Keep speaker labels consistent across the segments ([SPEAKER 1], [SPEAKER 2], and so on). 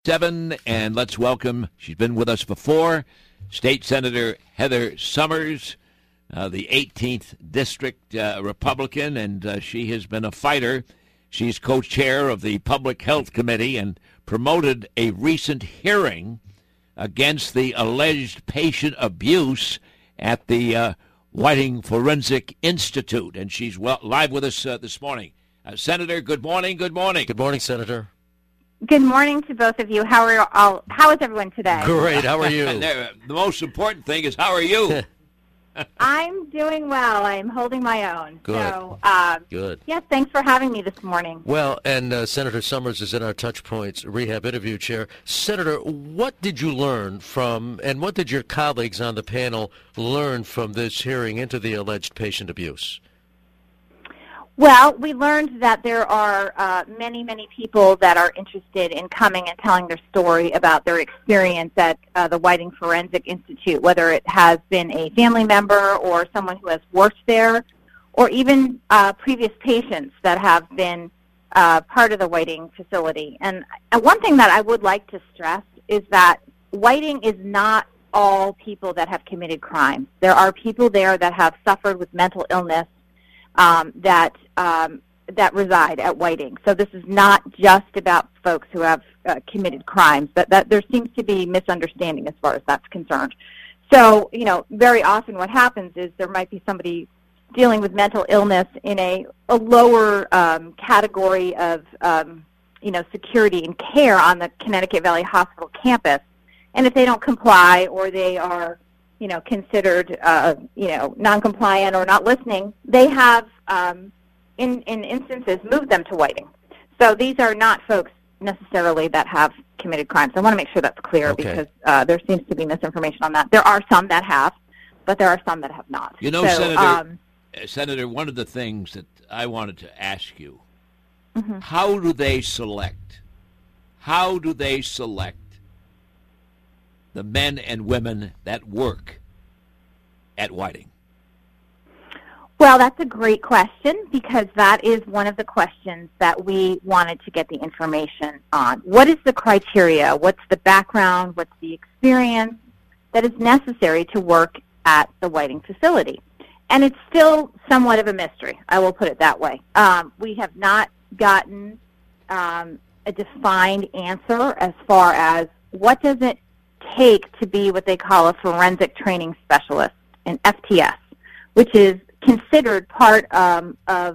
[SPEAKER 1] 7, and let's welcome, she's been with us before, State Senator Heather Summers, the 18th District Republican, and she has been a fighter. She's co-chair of the Public Health Committee and promoted a recent hearing against the alleged patient abuse at the Whiting Forensic Institute, and she's live with us this morning. Senator, good morning. Good morning.
[SPEAKER 2] Good morning, Senator.
[SPEAKER 3] Good morning to both of you. How is everyone today?
[SPEAKER 2] Great. How are you?
[SPEAKER 1] The most important thing is, how are you?
[SPEAKER 3] I'm doing well. I'm holding my own.
[SPEAKER 2] Good.
[SPEAKER 3] So,
[SPEAKER 2] Good.
[SPEAKER 3] Yes, thanks for having me this morning.
[SPEAKER 2] Well, and Senator Summers is in our Touch Points Rehab Interview Chair. Senator, what did you learn from, and what did your colleagues on the panel learn from this hearing into the alleged patient abuse?
[SPEAKER 3] Well, we learned that there are many, many people that are interested in coming and telling their story about their experience at the Whiting Forensic Institute, whether it has been a family member or someone who has worked there, or even previous patients that have been part of the Whiting facility. And one thing that I would like to stress is that Whiting is not all people that have committed crimes. There are people there that have suffered with mental illness that reside at Whiting. So this is not just about folks who have committed crimes. That there seems to be misunderstanding as far as that's concerned. So, very often what happens is there might be somebody dealing with mental illness in a lower category of, security and care on the Connecticut Valley Hospital campus. And if they don't comply or they are considered, non-compliant or not listening, they have, in instances, moved them to Whiting. So these are not folks necessarily that have committed crimes. I want to make sure that's clear because there seems to be misinformation on that. There are some that have, but there are some that have not.
[SPEAKER 1] Senator, one of the things that I wanted to ask you,
[SPEAKER 3] mm-hmm.
[SPEAKER 1] How do they select the men and women that work at Whiting?
[SPEAKER 3] Well, that's a great question because that is one of the questions that we wanted to get the information on. What is the criteria? What's the background? What's the experience that is necessary to work at the Whiting facility? And it's still somewhat of a mystery. I will put it that way. We have not gotten a defined answer as far as what does it take to be what they call a forensic training specialist, an FTS, which is considered part of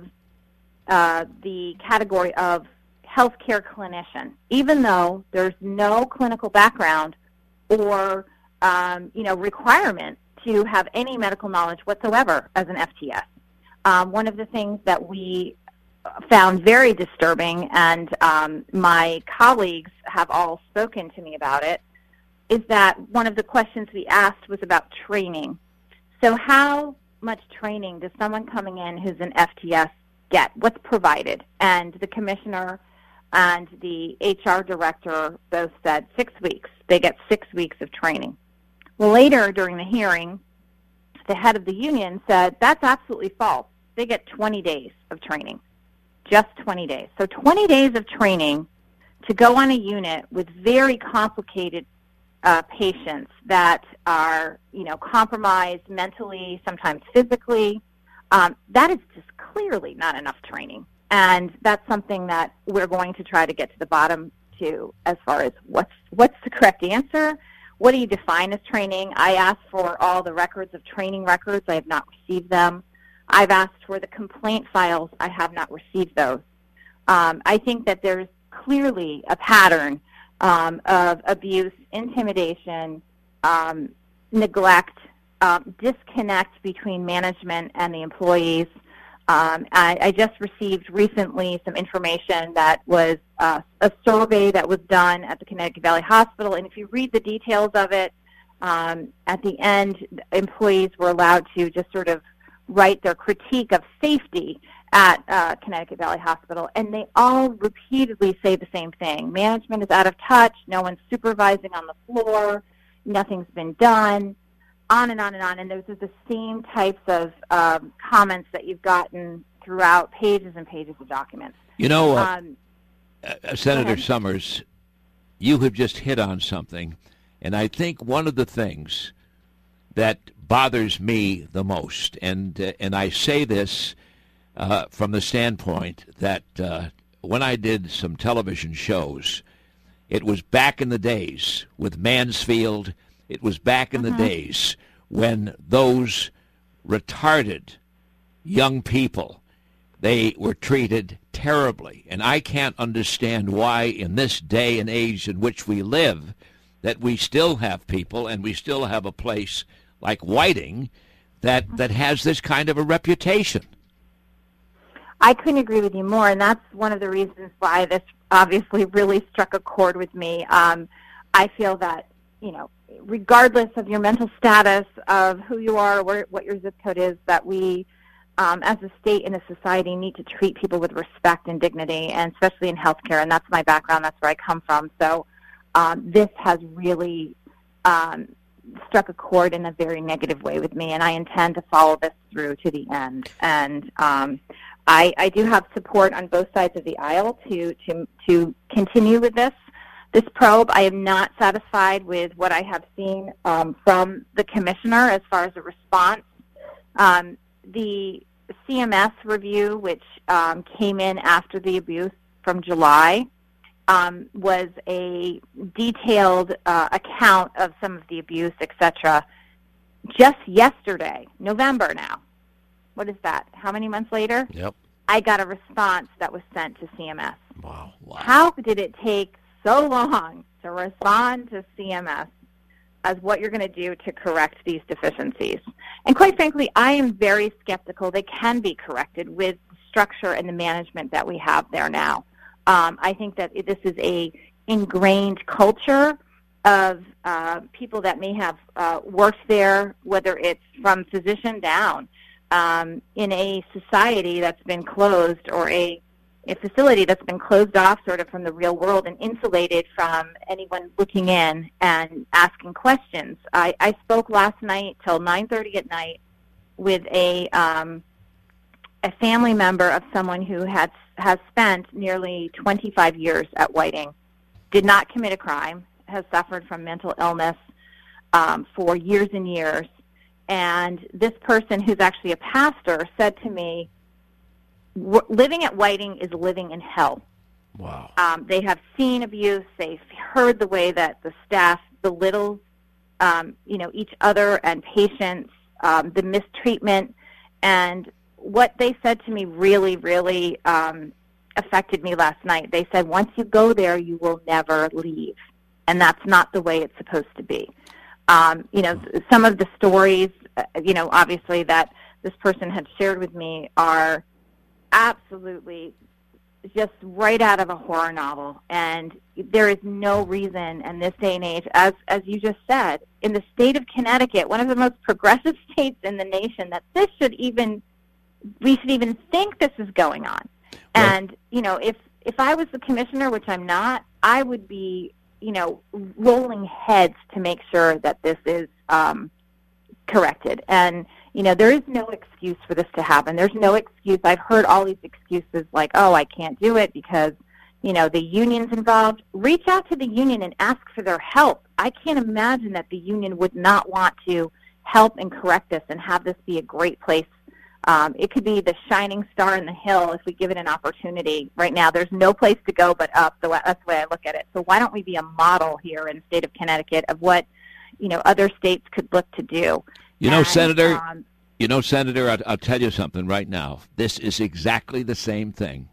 [SPEAKER 3] the category of healthcare clinician, even though there's no clinical background or requirement to have any medical knowledge whatsoever as an FTS. One of the things that we found very disturbing, and my colleagues have all spoken to me about it, is that one of the questions we asked was about training. So how much training does someone coming in who's an FTS get? What's provided? And the commissioner and the HR director both said 6 weeks. They get 6 weeks of training. Well, later during the hearing, the head of the union said that's absolutely false. They get 20 days of training, just 20 days. So 20 days of training to go on a unit with very complicated patients that are, compromised mentally, sometimes physically. That is just clearly not enough training. And that's something that we're going to try to get to the bottom to as far as what's the correct answer. What do you define as training? I asked for all the records of training records. I have not received them. I've asked for the complaint files. I have not received those. I think that there's clearly a pattern of abuse, intimidation, neglect, disconnect between management and the employees. I just received recently some information that was a survey that was done at the Connecticut Valley Hospital, and if you read the details of it, at the end, employees were allowed to just sort of write their critique of safety at Connecticut Valley Hospital, and they all repeatedly say the same thing. Management is out of touch, no one's supervising on the floor, nothing's been done, on and on and on. And those are the same types of comments that you've gotten throughout pages and pages of documents.
[SPEAKER 1] Senator Summers, you have just hit on something, and I think one of the things that bothers me the most, and I say this from the standpoint that when I did some television shows, it was back in the days with Mansfield. It was back in the days when those retarded young people, they were treated terribly. And I can't understand why in this day and age in which we live that we still have people and we still have a place like Whiting that has this kind of a reputation.
[SPEAKER 3] I couldn't agree with you more, and that's one of the reasons why this obviously really struck a chord with me. I feel that, regardless of your mental status, of who you are, what your zip code is, that we, as a state and a society, need to treat people with respect and dignity, and especially in healthcare, and that's my background, that's where I come from. So this has really struck a chord in a very negative way with me, and I intend to follow this through to the end. And I do have support on both sides of the aisle to continue with this probe. I am not satisfied with what I have seen from the commissioner as far as a response. The CMS review, which came in after the abuse from July, was a detailed account of some of the abuse, etc. Just yesterday, November now. What is that? How many months later?
[SPEAKER 2] Yep.
[SPEAKER 3] I got a response that was sent to CMS.
[SPEAKER 2] Wow.
[SPEAKER 3] How did it take so long to respond to CMS as what you're going to do to correct these deficiencies? And quite frankly, I am very skeptical they can be corrected with the structure and the management that we have there now. I think that this is a ingrained culture of people that may have worked there, whether it's from physician down, in a society that's been closed, or a facility that's been closed off sort of from the real world and insulated from anyone looking in and asking questions. I spoke last night till 9:30 at night with a family member of someone who has spent nearly 25 years at Whiting, did not commit a crime, has suffered from mental illness for years and years. And this person, who's actually a pastor, said to me, living at Whiting is living in hell.
[SPEAKER 2] Wow.
[SPEAKER 3] They have seen abuse. They've heard the way that the staff belittles, each other and patients, the mistreatment. And what they said to me really, really affected me last night. They said, once you go there, you will never leave. And that's not the way it's supposed to be. Some of the stories, obviously that this person had shared with me are absolutely just right out of a horror novel. And there is no reason in this day and age, as you just said, in the state of Connecticut, one of the most progressive states in the nation, that we should even think this is going on. Right. And, if I was the commissioner, which I'm not, I would be rolling heads to make sure that this is corrected. And, there is no excuse for this to happen. There's no excuse. I've heard all these excuses like, oh, I can't do it because, the union's involved. Reach out to the union and ask for their help. I can't imagine that the union would not want to help and correct this and have this be a great place. It could be the shining star in the hill if we give it an opportunity. Right now, there's no place to go but up. That's the way I look at it. So why don't we be a model here in the state of Connecticut of what, other states could look to do?
[SPEAKER 1] Senator, I'll tell you something right now. This is exactly the same thing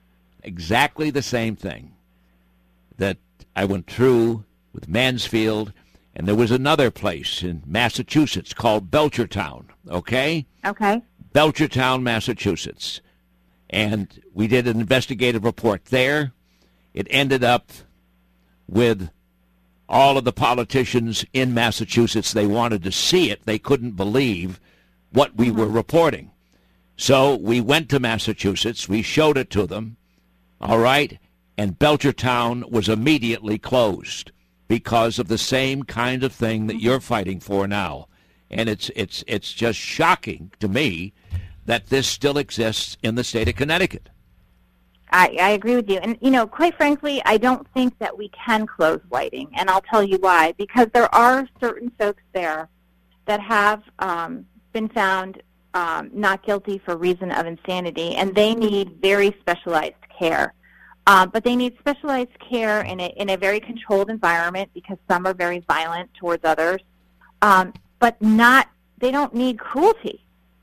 [SPEAKER 1] that I went through with Mansfield, and there was another place in Massachusetts called Belchertown, okay?
[SPEAKER 3] Okay.
[SPEAKER 1] Belchertown, Massachusetts. And we did an investigative report there. It ended up with all of the politicians in Massachusetts. They wanted to see it. They couldn't believe what we were reporting. So we went to Massachusetts. We showed it to them, all right? And Belchertown was immediately closed because of the same kind of thing that you're fighting for now. And it's just shocking to me that this still exists in the state of Connecticut.
[SPEAKER 3] I agree with you. And, quite frankly, I don't think that we can close Whiting, and I'll tell you why. Because there are certain folks there that have been found not guilty for reason of insanity, and they need very specialized care. But they need specialized care in a very controlled environment because some are very violent towards others. But they don't need cruelty.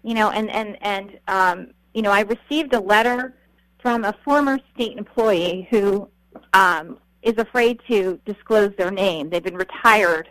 [SPEAKER 3] I received a letter from a former state employee who is afraid to disclose their name. They've been retired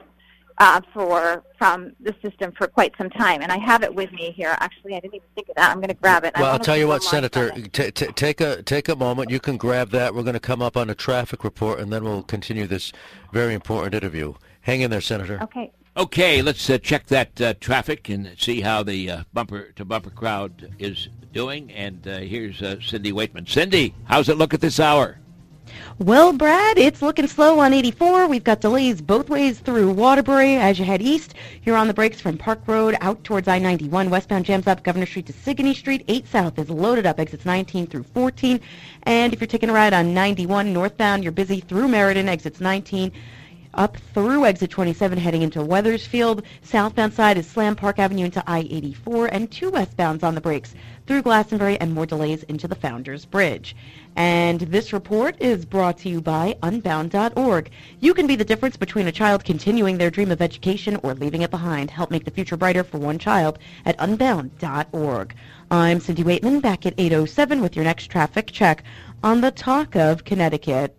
[SPEAKER 3] from the system for quite some time, and I have it with me here. Actually, I didn't even think of that. I'm going to grab it.
[SPEAKER 2] Well, I'll tell you what, Senator, take a moment. You can grab that. We're going to come up on a traffic report, and then we'll continue this very important interview. Hang in there, Senator.
[SPEAKER 3] Okay.
[SPEAKER 1] Okay, let's check that traffic and see how the bumper-to-bumper crowd is doing. And here's Cindy Waitman. Cindy, how's it look at this hour?
[SPEAKER 4] Well, Brad, it's looking slow on 84. We've got delays both ways through Waterbury as you head east. You're on the brakes from Park Road out towards I-91. Westbound jams up Governor Street to Sigourney Street. 8 south is loaded up, exits 19 through 14. And if you're taking a ride on 91 northbound, you're busy through Meriden, exits 19. Up through exit 27 heading into Weathersfield. Southbound side is Slam Park Avenue into I-84 and 2 westbounds on the brakes through Glastonbury and more delays into the Founders Bridge. And this report is brought to you by Unbound.org. You can be the difference between a child continuing their dream of education or leaving it behind. Help make the future brighter for one child at Unbound.org. I'm Cindy Waitman, back at 8:07 with your next traffic check on the Talk of Connecticut.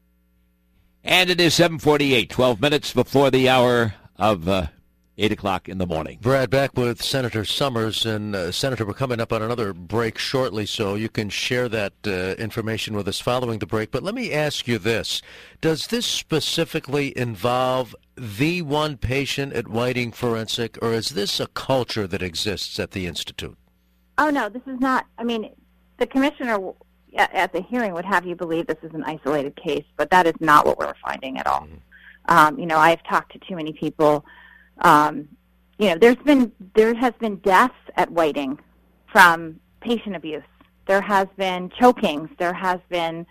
[SPEAKER 1] And it is 7:48, 12 minutes before the hour of 8 o'clock in the morning.
[SPEAKER 2] Brad, back with Senator Summers. And, Senator, we're coming up on another break shortly, so you can share that information with us following the break. But let me ask you this. Does this specifically involve the one patient at Whiting Forensic, or is this a culture that exists at the Institute?
[SPEAKER 3] Oh, no, this is not. I mean, the commissioner at the hearing would have you believe this is an isolated case, but that is not what we're finding at all. I've talked to too many people. There has been deaths at Whiting from patient abuse. There has been chokings. There has been,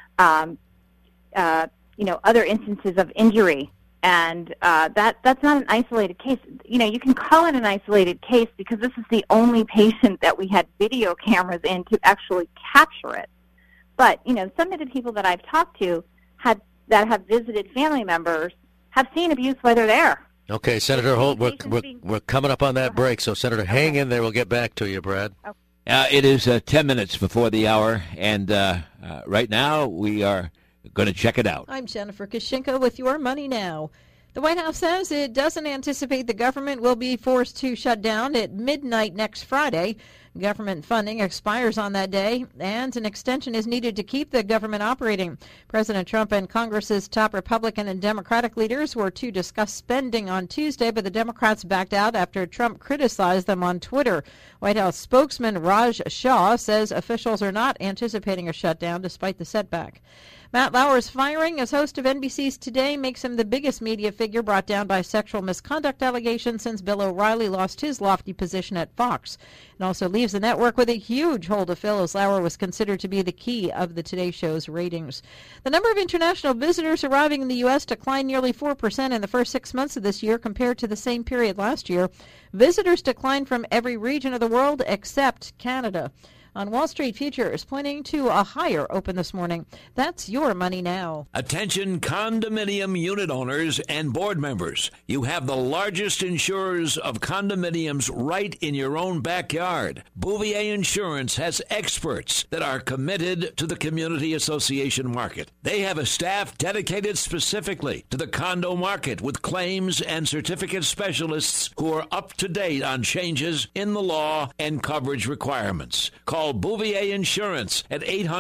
[SPEAKER 3] other instances of injury. And that's not an isolated case. You can call it an isolated case because this is the only patient that we had video cameras in to actually capture it. But, some of the people that I've talked to that have visited family members have seen abuse while they're there.
[SPEAKER 2] Okay, Senator Holt, we're coming up on that break, so Senator, hang in there. We'll get back to you, Brad.
[SPEAKER 1] Okay. It is 10 minutes before the hour, and right now we are going to check it out.
[SPEAKER 5] I'm Jennifer Kashinka with Your Money Now. The White House says it doesn't anticipate the government will be forced to shut down at midnight next Friday. Government funding expires on that day, and an extension is needed to keep the government operating. President Trump and Congress's top Republican and Democratic leaders were to discuss spending on Tuesday, but the Democrats backed out after Trump criticized them on Twitter. White House spokesman Raj Shah says officials are not anticipating a shutdown despite the setback. Matt Lauer's firing as host of NBC's Today makes him the biggest media figure brought down by sexual misconduct allegations since Bill O'Reilly lost his lofty position at Fox. It also leaves the network with a huge hole to fill, as Lauer was considered to be the key of the Today Show's ratings. The number of international visitors arriving in the U.S. declined nearly 4% in the first 6 months of this year compared to the same period last year. Visitors declined from every region of the world except Canada. On Wall Street, futures pointing to a higher open this morning. That's Your Money Now.
[SPEAKER 6] Attention condominium unit owners and board members. You have the largest insurers of condominiums right in your own backyard. Bouvier Insurance has experts that are committed to the community association market. They have a staff dedicated specifically to the condo market with claims and certificate specialists who are up to date on changes in the law and coverage requirements. Call Bouvier Insurance at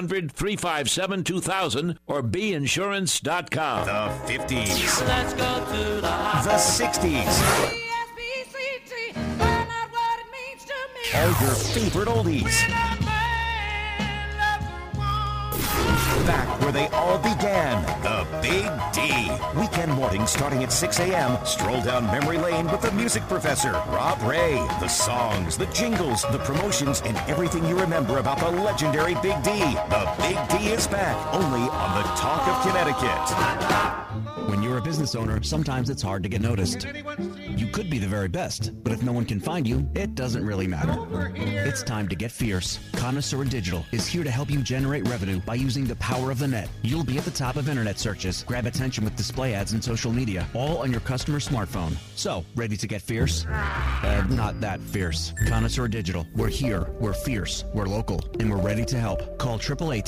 [SPEAKER 6] 800-357-2000 or beinsurance.com.
[SPEAKER 7] The 50s. Let's go to the 60s. All your favorite oldies.
[SPEAKER 8] back where they all began, the Big D. Weekend mornings starting at 6 a.m. Stroll down memory lane with the music professor, Rob Ray. The songs, the jingles, the promotions, and everything you remember about the legendary Big D. The Big D is back, only on the Talk of Connecticut.
[SPEAKER 9] When you're a business owner, sometimes it's hard to get noticed. You could be the very best, but if no one can find you, it doesn't really matter. It's time to get fierce. Connoisseur Digital is here to help you generate revenue by using the power of the net. You'll be at the top of internet searches, grab attention with display ads and social media, all on your customer's smartphone. So, ready to get fierce? Not that fierce. Connoisseur Digital. We're here, we're fierce, we're local, and we're ready to help. Call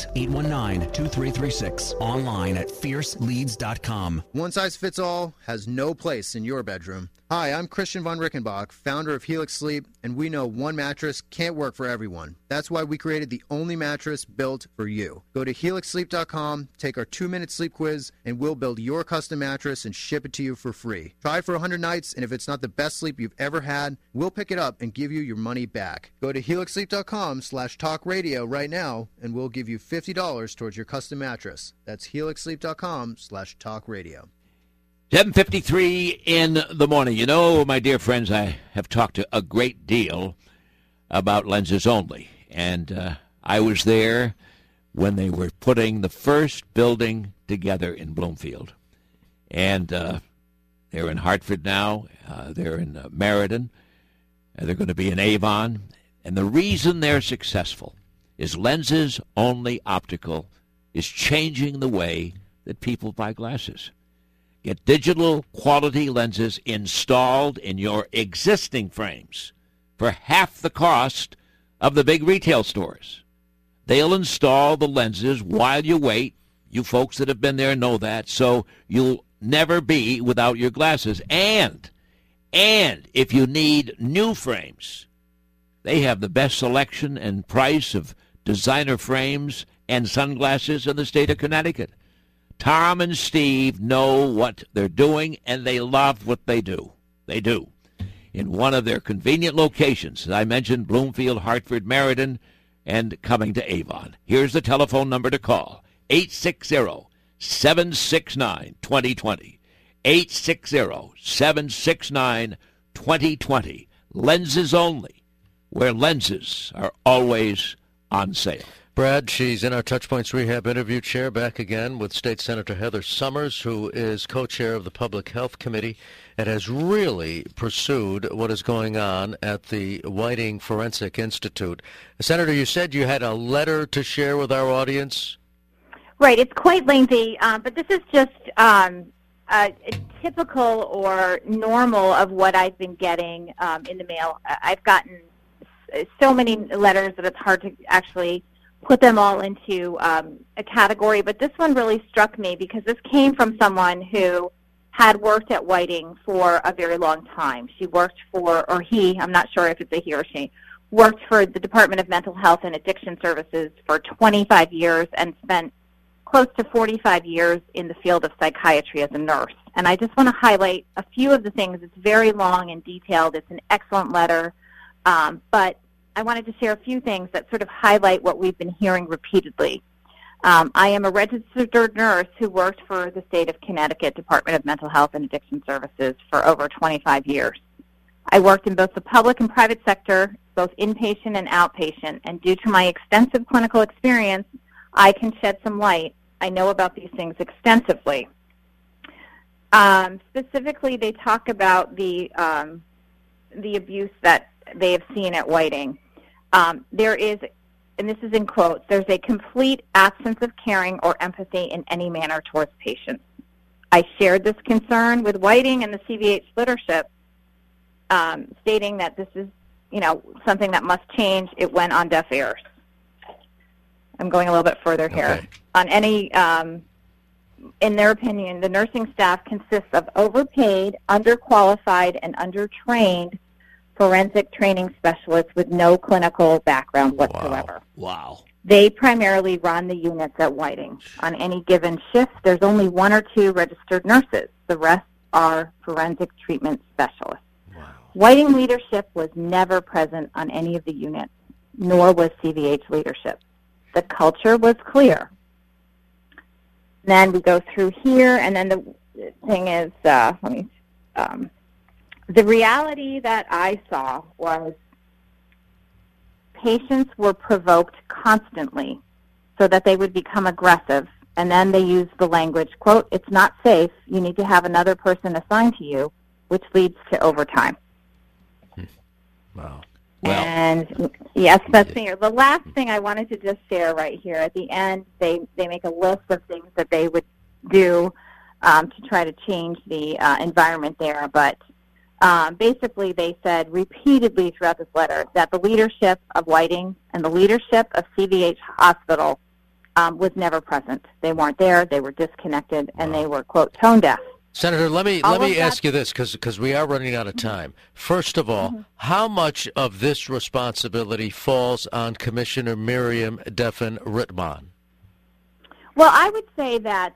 [SPEAKER 9] 888-819-2336. Online at fierceleads.com.
[SPEAKER 10] One size fits all has no place in your bedroom. Hi, I'm Christian von Rickenbach, founder of Helix Sleep, and we know one mattress can't work for everyone. That's why we created the only mattress built for you. Go to helixsleep.com, take our 2-minute sleep quiz, and we'll build your custom mattress and ship it to you for free. Try it for 100 nights, and if it's not the best sleep you've ever had, we'll pick it up and give you your money back. Go to helixsleep.com/talkradio right now, and we'll give you $50 towards your custom mattress. That's helixsleep.com/talkradio.
[SPEAKER 1] 7:53 in the morning. You know, my dear friends, I have talked a great deal about Lenses Only, and I was there when they were putting the first building together in Bloomfield. And they're in Hartford now. They're in Meriden. They're going to be in Avon. And the reason they're successful is Lenses Only Optical is changing the way that people buy glasses. Get digital quality lenses installed in your existing frames for half the cost of the big retail stores. They'll install the lenses while you wait. You folks that have been there know that, so you'll never be without your glasses. And if you need new frames, they have the best selection and price of designer frames and sunglasses in the state of Connecticut. Tom and Steve know what they're doing, and they love what they do. They do. In one of their convenient locations, as I mentioned, Bloomfield, Hartford, Meriden, and coming to Avon. Here's the telephone number to call, 860-769-2020. 860-769-2020. Lenses Only, where lenses are always on sale.
[SPEAKER 2] Brad, she's in our Touchpoints Rehab interview chair, back again with State Senator Heather Summers, who is co-chair of the Public Health Committee and has really pursued what is going on at the Whiting Forensic Institute. Senator, you said you had a letter to share with our audience?
[SPEAKER 3] Right. It's quite lengthy, but this is just a typical or normal of what I've been getting in the mail. I've gotten so many letters that it's hard to actually put them all into a category, but this one really struck me because this came from someone who had worked at Whiting for a very long time. She worked for, or he, I'm not sure if it's a he or she, worked for the Department of Mental Health and Addiction Services for 25 years and spent close to 45 years in the field of psychiatry as a nurse. And I just want to highlight a few of the things. It's very long and detailed. It's an excellent letter, but I wanted to share a few things that sort of highlight what we've been hearing repeatedly. I am a registered nurse who worked for the state of Connecticut Department of Mental Health and Addiction Services for over 25 years. I worked in both the public and private sector, both inpatient and outpatient, and due to my extensive clinical experience, I can shed some light. I know about these things extensively. Specifically, they talk about the abuse that they have seen at Whiting. There is, and this is in quotes, there's a complete absence of caring or empathy in any manner towards patients. I shared this concern with Whiting and the CVH leadership, stating that this is, something that must change. It went on deaf ears. I'm going a little bit further here.
[SPEAKER 2] Okay.
[SPEAKER 3] On any, in their opinion, the nursing staff consists of overpaid, underqualified, and undertrained forensic training specialists with no clinical background whatsoever.
[SPEAKER 1] Wow.
[SPEAKER 3] They primarily run the units at Whiting. On any given shift, there's only 1 or 2 registered nurses. The rest are forensic treatment specialists.
[SPEAKER 2] Wow.
[SPEAKER 3] Whiting leadership was never present on any of the units, nor was CVH leadership. The culture was clear. then we go through here, and then the thing is, the reality that I saw was patients were provoked constantly so that they would become aggressive, and then they used the language, quote, "It's not safe, you need to have another person assigned to you," which leads to overtime.
[SPEAKER 2] Wow.
[SPEAKER 1] Well,
[SPEAKER 3] and yes, that's me. The last thing I wanted to just share right here at the end, they make a list of things that they would do to try to change the environment there. But basically they said repeatedly throughout this letter that the leadership of Whiting and the leadership of CVH Hospital was never present. They weren't there. They were disconnected, and they were, quote, tone deaf.
[SPEAKER 2] Senator, let me ask you this, because we are running out of time. First of all, how much of this responsibility falls on Commissioner Miriam Deffen-Rittman?
[SPEAKER 3] Well, I would say that,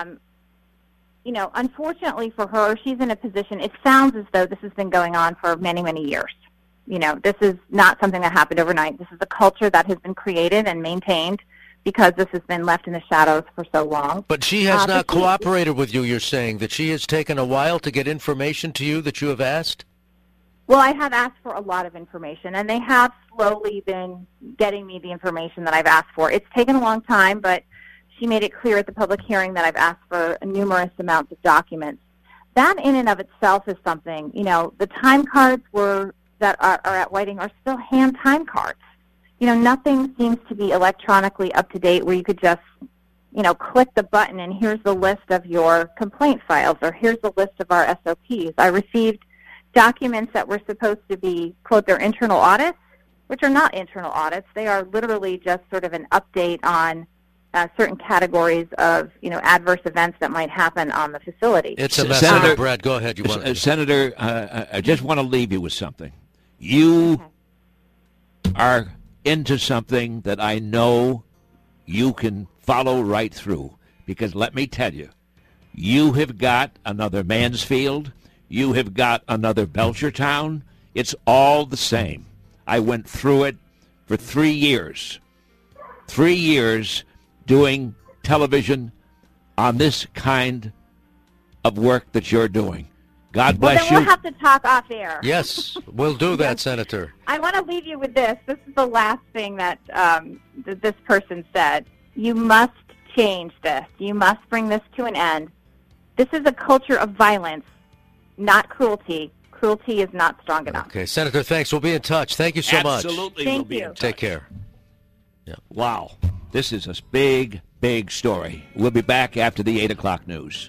[SPEAKER 3] unfortunately for her, she's in a position, it sounds as though this has been going on for many, many years. This is not something that happened overnight. This is a culture that has been created and maintained because this has been left in the shadows for so long.
[SPEAKER 2] But she has not cooperated with you, you're saying, that she has taken a while to get information to you that you have asked?
[SPEAKER 3] Well, I have asked for a lot of information, and they have slowly been getting me the information that I've asked for. It's taken a long time, but she made it clear at the public hearing that I've asked for numerous amounts of documents. That in and of itself is something. The time cards that are at Whiting are still hand time cards. Nothing seems to be electronically up to date where you could just, click the button and here's the list of your complaint files or here's the list of our SOPs. I received documents that were supposed to be, quote, their internal audits, which are not internal audits. They are literally just sort of an update on certain categories of, adverse events that might happen on the facility.
[SPEAKER 2] It's a mess.
[SPEAKER 1] Senator,
[SPEAKER 2] Brad, go ahead.
[SPEAKER 1] Senator, I just want to leave you with something. You are into something that I know you can follow right through, because let me tell you, you have got another Mansfield, you have got another Belchertown. It's all the same. I went through it for 3 years. 3 years doing television on this kind of work that you're doing. God bless you.
[SPEAKER 3] We'll have to talk off air.
[SPEAKER 2] Yes, we'll do that, Senator.
[SPEAKER 3] I want to leave you with this. This is the last thing that this person said. You must change this. You must bring this to an end. This is a culture of violence, not cruelty. Cruelty is not strong enough.
[SPEAKER 2] Okay, Senator, thanks. We'll be in touch. Thank you so much.
[SPEAKER 1] Absolutely,
[SPEAKER 3] Thank
[SPEAKER 1] we'll be
[SPEAKER 3] you.
[SPEAKER 1] in touch.
[SPEAKER 2] Take care. Yeah.
[SPEAKER 1] Wow. This is a big, big story. We'll be back after the 8 o'clock news.